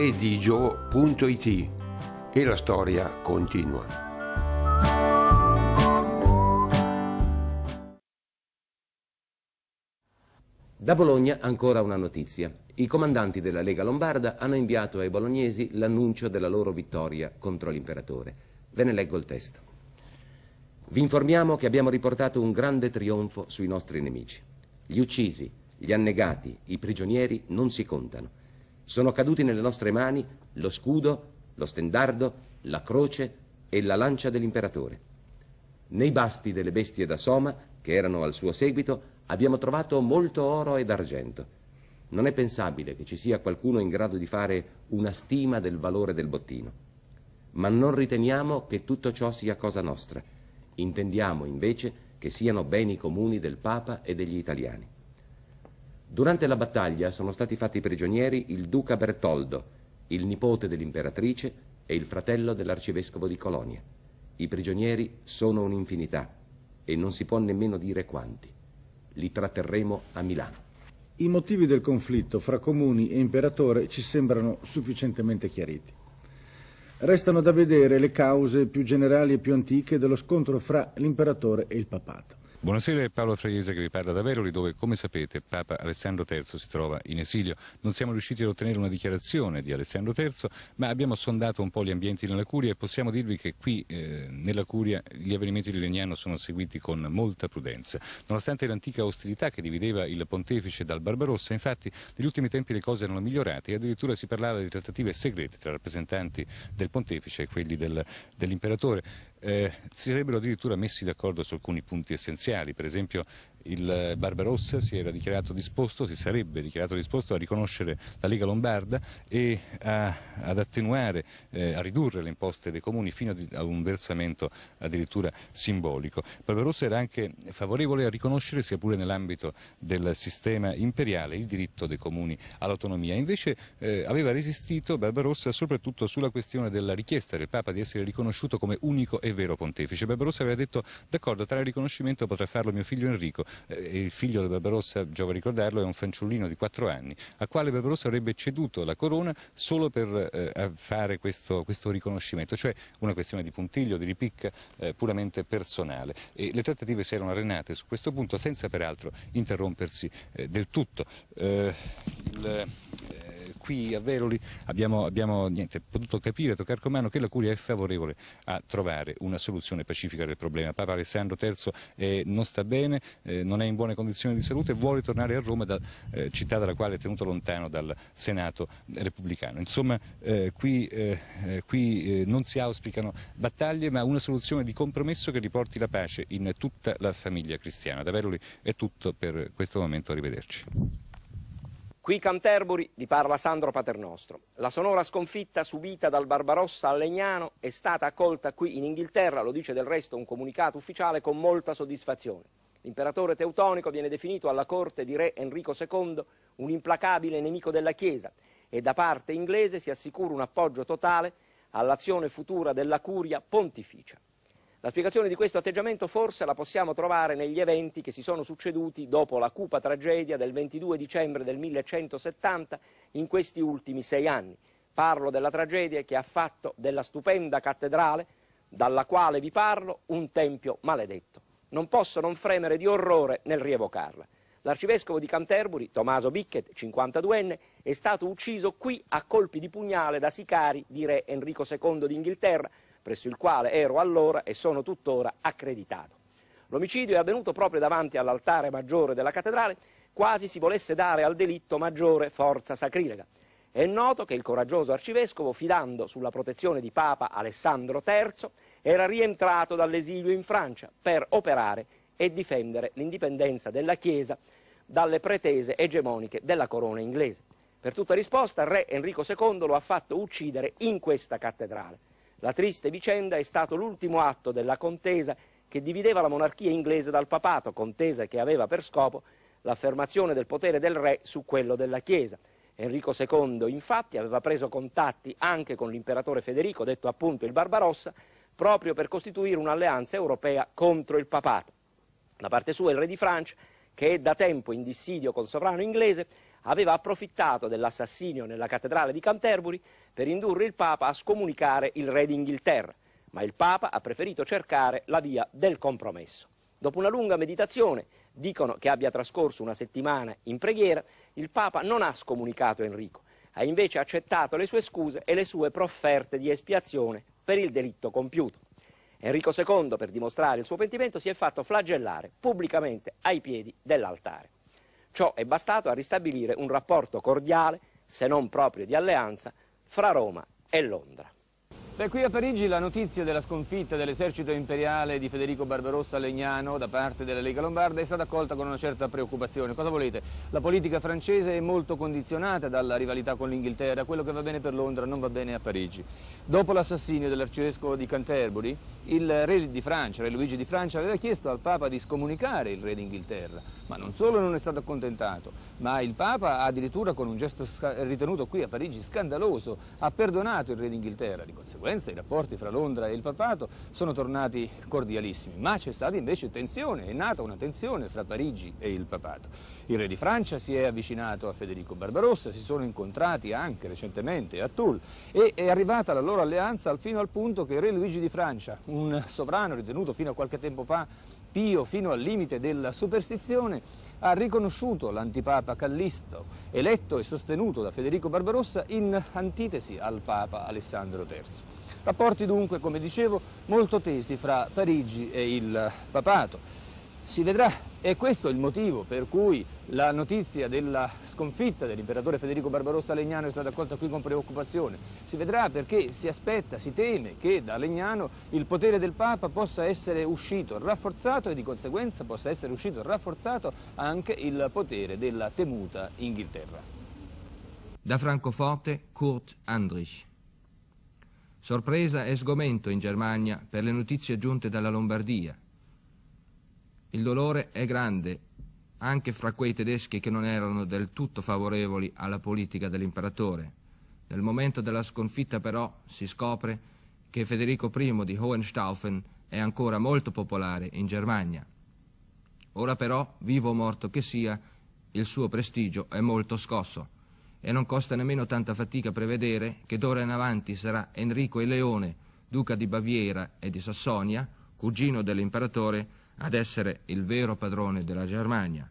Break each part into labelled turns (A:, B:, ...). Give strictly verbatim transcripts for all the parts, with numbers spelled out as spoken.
A: redigio punto it e la storia continua.
B: Da Bologna ancora una notizia. I comandanti della Lega Lombarda hanno inviato ai bolognesi l'annuncio della loro vittoria contro l'imperatore. Ve ne leggo il testo. Vi informiamo che abbiamo riportato un grande trionfo sui nostri nemici. Gli uccisi, gli annegati, i prigionieri non si contano. Sono caduti nelle nostre mani lo scudo, lo stendardo, la croce e la lancia dell'imperatore. Nei basti delle bestie da Soma, che erano al suo seguito, abbiamo trovato molto oro ed argento. Non è pensabile che ci sia qualcuno in grado di fare una stima del valore del bottino. Ma non riteniamo che tutto ciò sia cosa nostra. Intendiamo invece che siano beni comuni del Papa e degli italiani. Durante la battaglia sono stati fatti prigionieri il duca Bertoldo, il nipote dell'imperatrice e il fratello dell'arcivescovo di Colonia. I prigionieri sono un'infinità e non si può nemmeno dire quanti. Li tratterremo a Milano.
C: I motivi del conflitto fra comuni e imperatore ci sembrano sufficientemente chiariti. Restano da vedere le cause più generali e più antiche dello scontro fra l'imperatore e il papato.
D: Buonasera, è Paolo Fraiese che vi parla da Veroli, dove, come sapete, Papa Alessandro terzo si trova in esilio. Non siamo riusciti ad ottenere una dichiarazione di Alessandro terzo, ma abbiamo sondato un po' gli ambienti nella Curia e possiamo dirvi che qui, eh, nella Curia, gli avvenimenti di Legnano sono seguiti con molta prudenza. Nonostante l'antica ostilità che divideva il pontefice dal Barbarossa, infatti, negli ultimi tempi le cose erano migliorate e addirittura si parlava di trattative segrete tra rappresentanti del pontefice e quelli del, dell'imperatore. Eh, si sarebbero addirittura messi d'accordo su alcuni punti essenziali. Per esempio, il Barbarossa si era dichiarato disposto, si sarebbe dichiarato disposto a riconoscere la Lega Lombarda e a, ad attenuare, eh, a ridurre le imposte dei comuni fino a un versamento addirittura simbolico. Il Barbarossa era anche favorevole a riconoscere, sia pure nell'ambito del sistema imperiale, il diritto dei comuni all'autonomia. Invece eh, aveva resistito Barbarossa soprattutto sulla questione della richiesta del Papa di essere riconosciuto come unico e vero pontefice. Barbarossa aveva detto: d'accordo, tale riconoscimento potrà farlo mio figlio Enrico. Eh, il figlio di Barbarossa, giova ricordarlo, è un fanciullino di quattro anni, al quale Barbarossa avrebbe ceduto la corona solo per eh, fare questo, questo riconoscimento, cioè una questione di puntiglio, di ripicca eh, puramente personale. E le trattative si erano arenate su questo punto senza peraltro interrompersi eh, del tutto. Eh, il, eh, qui a Veroli abbiamo, abbiamo niente, potuto capire, toccare con mano, che la Curia è favorevole a trovare una soluzione pacifica del problema. Papa Alessandro terzo eh, non sta bene, eh, non è in buone condizioni di salute e vuole tornare a Roma, da, eh, città dalla quale è tenuto lontano dal Senato repubblicano. Insomma, eh, qui, eh, qui eh, non si auspicano battaglie, ma una soluzione di compromesso che riporti la pace in tutta la famiglia cristiana. Da Veroli è tutto per questo momento, arrivederci.
E: Qui Canterbury vi parla Sandro Paternostro. La sonora sconfitta subita dal Barbarossa a Legnano è stata accolta qui in Inghilterra, lo dice del resto un comunicato ufficiale, con molta soddisfazione. L'imperatore teutonico viene definito alla corte di re Enrico secondo un implacabile nemico della Chiesa e da parte inglese si assicura un appoggio totale all'azione futura della Curia pontificia. La spiegazione di questo atteggiamento forse la possiamo trovare negli eventi che si sono succeduti dopo la cupa tragedia del ventidue dicembre del millecentosettanta in questi ultimi sei anni. Parlo della tragedia che ha fatto della stupenda cattedrale, dalla quale vi parlo, un tempio maledetto. Non posso non fremere di orrore nel rievocarla. L'arcivescovo di Canterbury, Tommaso Bicket, cinquantaduenne, è stato ucciso qui a colpi di pugnale da sicari di re Enrico secondo d'Inghilterra, presso il quale ero allora e sono tuttora accreditato. L'omicidio è avvenuto proprio davanti all'altare maggiore della cattedrale, quasi si volesse dare al delitto maggiore forza sacrilega. È noto che il coraggioso arcivescovo, fidando sulla protezione di Papa Alessandro terzo, era rientrato dall'esilio in Francia per operare e difendere l'indipendenza della Chiesa dalle pretese egemoniche della corona inglese. Per tutta risposta, il re Enrico secondo lo ha fatto uccidere in questa cattedrale. La triste vicenda è stato l'ultimo atto della contesa che divideva la monarchia inglese dal papato, contesa che aveva per scopo l'affermazione del potere del re su quello della Chiesa. Enrico secondo, infatti, aveva preso contatti anche con l'imperatore Federico, detto appunto il Barbarossa, proprio per costituire un'alleanza europea contro il papato. Da parte sua il re di Francia, che è da tempo in dissidio col sovrano inglese, aveva approfittato dell'assassinio nella cattedrale di Canterbury per indurre il Papa a scomunicare il re d'Inghilterra, ma il Papa ha preferito cercare la via del compromesso. Dopo una lunga meditazione, dicono che abbia trascorso una settimana in preghiera, il Papa non ha scomunicato Enrico, ha invece accettato le sue scuse e le sue profferte di espiazione per il delitto compiuto. Enrico secondo, per dimostrare il suo pentimento, si è fatto flagellare pubblicamente ai piedi dell'altare. Ciò è bastato a ristabilire un rapporto cordiale, se non proprio di alleanza, fra Roma e Londra.
F: Beh, qui a Parigi la notizia della sconfitta dell'esercito imperiale di Federico Barbarossa a Legnano da parte della Lega Lombarda è stata accolta con una certa preoccupazione. Cosa volete? La politica francese è molto condizionata dalla rivalità con l'Inghilterra, quello che va bene per Londra non va bene a Parigi. Dopo l'assassinio dell'arcivescovo di Canterbury, il re di Francia, re Luigi di Francia, aveva chiesto al Papa di scomunicare il re d'Inghilterra, ma non solo non è stato accontentato, ma il Papa addirittura con un gesto ritenuto qui a Parigi scandaloso ha perdonato il re d'Inghilterra. Di conseguenza i rapporti fra Londra e il papato sono tornati cordialissimi, ma c'è stata invece tensione, è nata una tensione fra Parigi e il papato. Il re di Francia si è avvicinato a Federico Barbarossa, si sono incontrati anche recentemente a Toul e è arrivata la loro alleanza fino al punto che il re Luigi di Francia, un sovrano ritenuto fino a qualche tempo fa pio fino al limite della superstizione, ha riconosciuto l'antipapa Callisto, eletto e sostenuto da Federico Barbarossa, in antitesi al papa Alessandro terzo. Rapporti dunque, come dicevo, molto tesi fra Parigi e il papato. Si vedrà, è questo il motivo per cui la notizia della sconfitta dell'imperatore Federico Barbarossa a Legnano è stata accolta qui con preoccupazione. Si vedrà perché si aspetta, si teme che da Legnano il potere del Papa possa essere uscito rafforzato e di conseguenza possa essere uscito rafforzato anche il potere della temuta Inghilterra.
G: Da Francoforte, Kurt Andrich. Sorpresa e sgomento in Germania per le notizie giunte dalla Lombardia. Il dolore è grande anche fra quei tedeschi che non erano del tutto favorevoli alla politica dell'imperatore. Nel momento della sconfitta però si scopre che Federico primo di Hohenstaufen è ancora molto popolare in Germania. Ora però, vivo o morto che sia, il suo prestigio è molto scosso e non costa nemmeno tanta fatica prevedere che d'ora in avanti sarà Enrico il Leone, duca di Baviera e di Sassonia, cugino dell'imperatore, ad essere il vero padrone della Germania.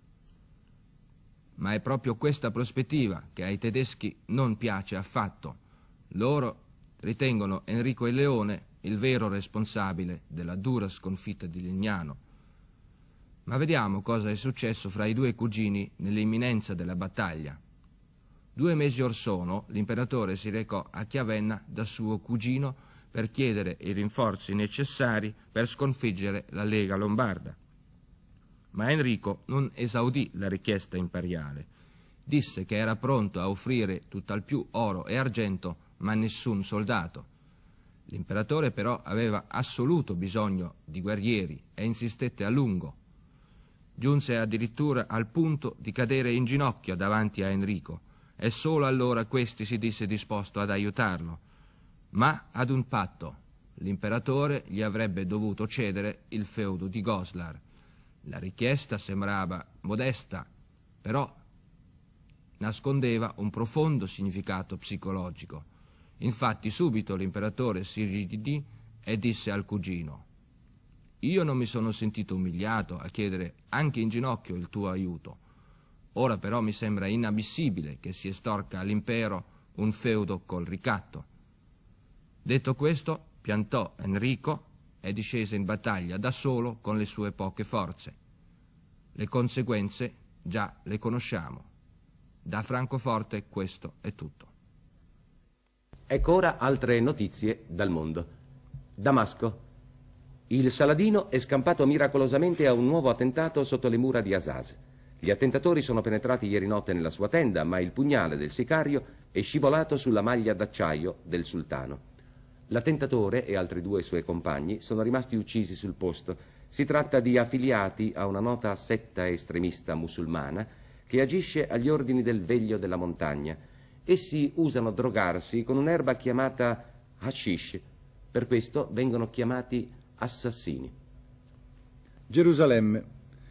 G: Ma è proprio questa prospettiva che ai tedeschi non piace affatto. Loro ritengono Enrico il Leone il vero responsabile della dura sconfitta di Legnano. Ma vediamo cosa è successo fra i due cugini nell'imminenza della battaglia. Due mesi or sono l'imperatore si recò a Chiavenna da suo cugino per chiedere i rinforzi necessari per sconfiggere la Lega Lombarda. Ma Enrico non esaudì la richiesta imperiale. Disse che era pronto a offrire tutt'al più oro e argento, ma nessun soldato. L'imperatore però aveva assoluto bisogno di guerrieri e insistette a lungo. Giunse addirittura al punto di cadere in ginocchio davanti a Enrico, e solo allora questi si disse disposto ad aiutarlo. Ma ad un patto, l'imperatore gli avrebbe dovuto cedere il feudo di Goslar. La richiesta sembrava modesta, però nascondeva un profondo significato psicologico. Infatti subito l'imperatore si irrigidì e disse al cugino: «Io non mi sono sentito umiliato a chiedere anche in ginocchio il tuo aiuto. Ora però mi sembra inammissibile che si estorca all'impero un feudo col ricatto». Detto questo, piantò Enrico e discese in battaglia da solo con le sue poche forze. Le conseguenze già le conosciamo. Da Francoforte questo è tutto.
B: Ecco ora altre notizie dal mondo. Damasco. Il Saladino è scampato miracolosamente a un nuovo attentato sotto le mura di Azaz. Gli attentatori sono penetrati ieri notte nella sua tenda, ma il pugnale del sicario è scivolato sulla maglia d'acciaio del sultano. L'attentatore e altri due suoi compagni sono rimasti uccisi sul posto. Si tratta di affiliati a una nota setta estremista musulmana che agisce agli ordini del Veglio della Montagna. Essi usano drogarsi con un'erba chiamata hashish, per questo vengono chiamati assassini.
C: Gerusalemme.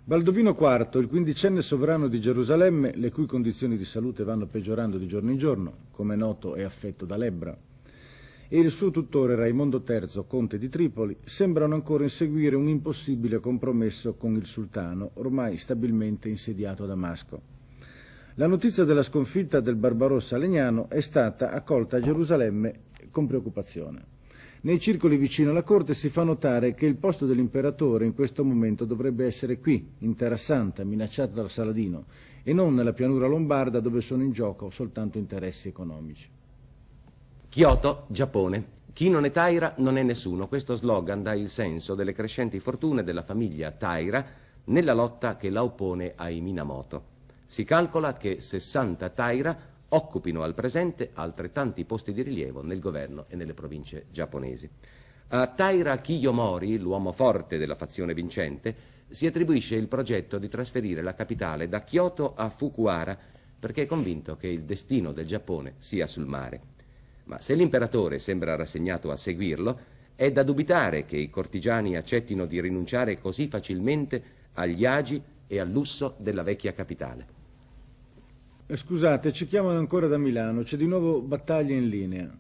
C: Baldovino quarto, il quindicenne sovrano di Gerusalemme, le cui condizioni di salute vanno peggiorando di giorno in giorno, come è noto è affetto da lebbra, e il suo tutore Raimondo terzo, conte di Tripoli, sembrano ancora inseguire un impossibile compromesso con il sultano, ormai stabilmente insediato a Damasco. La notizia della sconfitta del Barbarossa a Legnano è stata accolta a Gerusalemme con preoccupazione. Nei circoli vicino alla corte si fa notare che il posto dell'imperatore in questo momento dovrebbe essere qui, in Terra Santa, minacciata dal Saladino, e non nella pianura lombarda dove sono in gioco soltanto interessi economici.
B: Kyoto, Giappone. Chi non è Taira non è nessuno. Questo slogan dà il senso delle crescenti fortune della famiglia Taira nella lotta che la oppone ai Minamoto. Si calcola che sessanta Taira occupino al presente altrettanti posti di rilievo nel governo e nelle province giapponesi. A Taira Kiyomori, l'uomo forte della fazione vincente, si attribuisce il progetto di trasferire la capitale da Kyoto a Fukuhara perché è convinto che il destino del Giappone sia sul mare. Ma se l'imperatore sembra rassegnato a seguirlo, è da dubitare che i cortigiani accettino di rinunciare così facilmente agli agi e al lusso della vecchia capitale.
C: Scusate, ci chiamano ancora da Milano, c'è di nuovo battaglia in linea.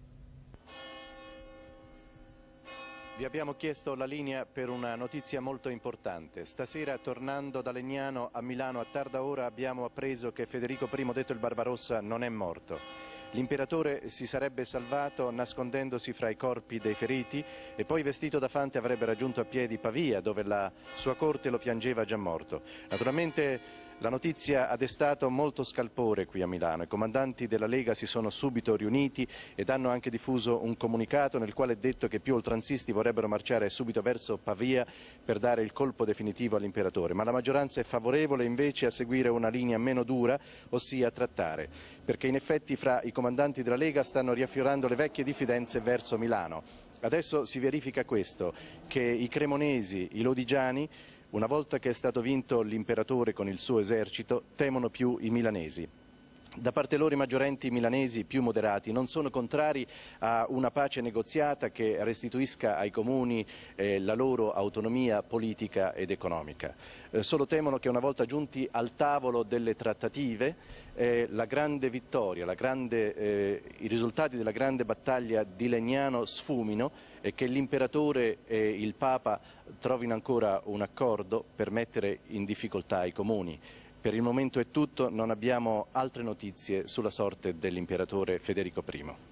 H: Vi abbiamo chiesto la linea per una notizia molto importante. Stasera, tornando da Legnano a Milano a tarda ora, abbiamo appreso che Federico primo, detto il Barbarossa, non è morto. L'imperatore si sarebbe salvato nascondendosi fra i corpi dei feriti e poi, vestito da fante, avrebbe raggiunto a piedi Pavia, dove la sua corte lo piangeva già morto. Naturalmente la notizia ha destato molto scalpore qui a Milano. I comandanti della Lega si sono subito riuniti ed hanno anche diffuso un comunicato nel quale è detto che più oltranzisti vorrebbero marciare subito verso Pavia per dare il colpo definitivo all'imperatore, ma la maggioranza è favorevole invece a seguire una linea meno dura, ossia trattare, perché in effetti fra i comandanti della Lega stanno riaffiorando le vecchie diffidenze verso Milano. Adesso si verifica questo, che i cremonesi, i lodigiani, una volta che è stato vinto l'imperatore con il suo esercito, temono più i milanesi. Da parte loro i maggiorenti milanesi più moderati non sono contrari a una pace negoziata che restituisca ai comuni eh, la loro autonomia politica ed economica. Eh, solo temono che una volta giunti al tavolo delle trattative eh, la grande vittoria, la grande, eh, i risultati della grande battaglia di Legnano sfumino e che l'imperatore e il Papa trovino ancora un accordo per mettere in difficoltà i comuni. Per il momento è tutto, non abbiamo altre notizie sulla sorte dell'imperatore Federico primo.